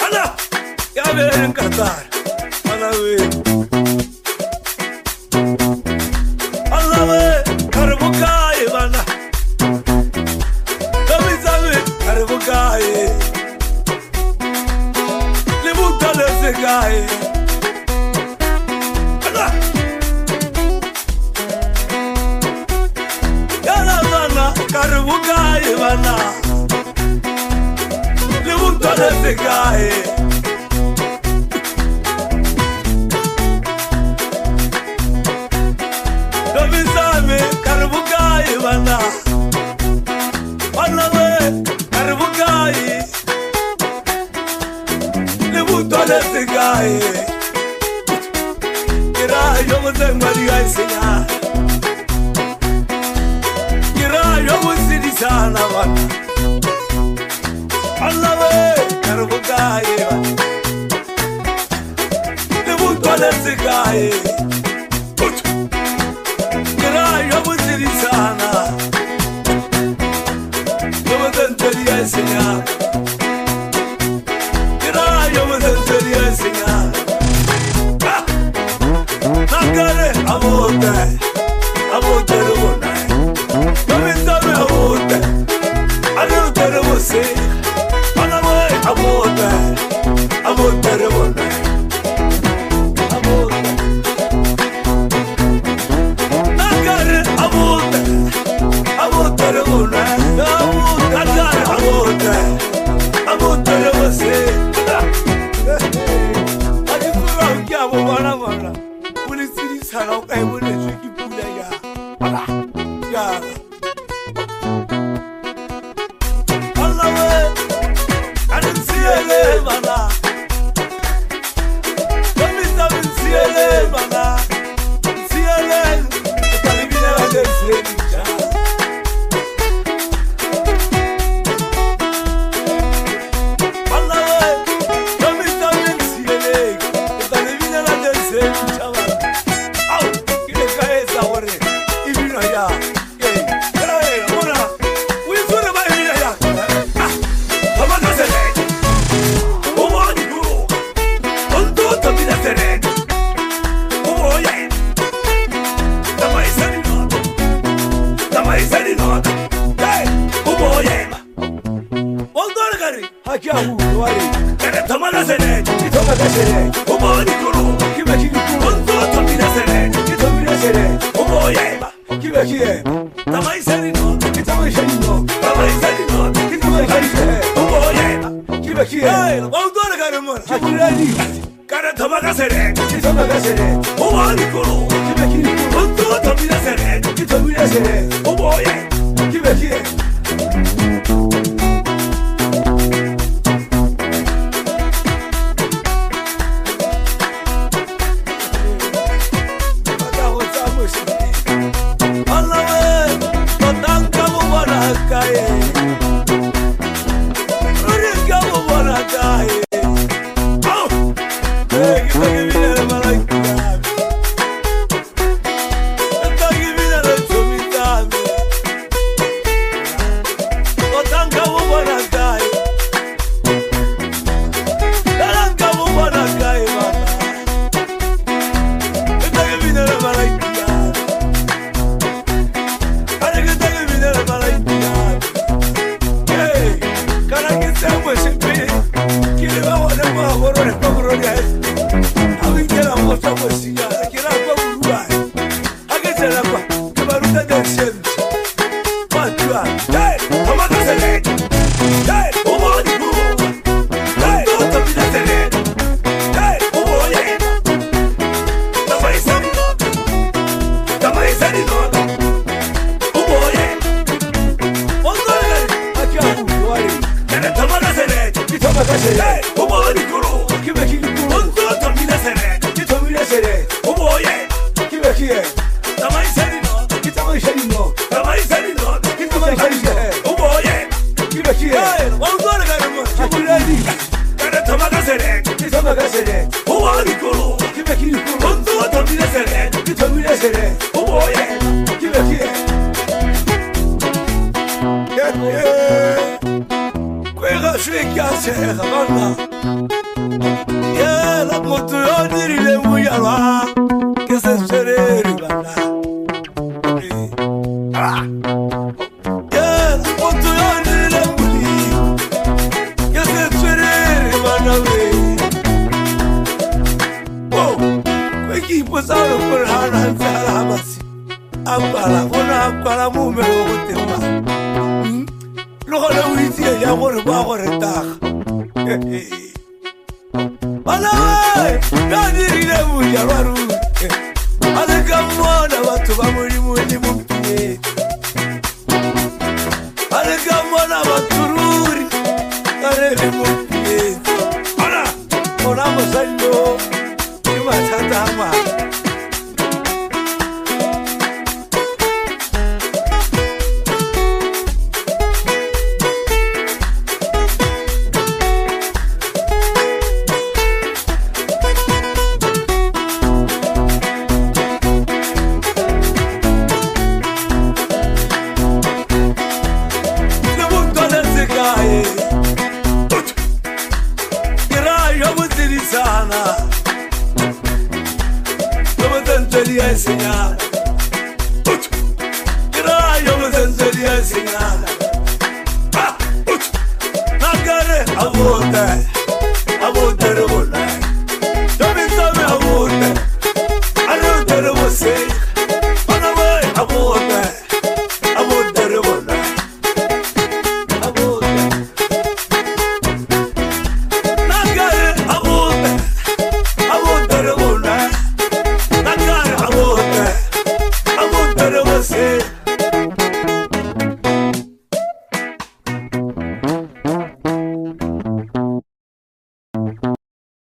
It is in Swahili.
Ana, ya ven Qatar. Ana we. Allah we, karbukai bana. Kami zawe, karbukai. Libuta le sekai. Ana. Yana bana, karbukai bana. Libuta le sekai. Karbukai bana, bana we karbukai, libuto le sekai. Kira yo mutengari aisenya, kira yo musidi sana bana, bana we karbukai, libuto le sekai. Yo musiri sana, yo mutenteri aisenya. Kira yo mutenteri aisenya. Nagare abote, abote rubona. Kamizame abote, alute rubose. Anawe abote, abote rubona. Musalo kurana nzala basi. Akwala ona akwala mume wotemba. Logole witie ya gore ba gore taga. Bana, nani rile muja waru. Aleka mwana watu ba muri muri mupie. Aleka mwana watururi. Arele mupie. Bana, ona musanyo. Ima tatama. Enseñar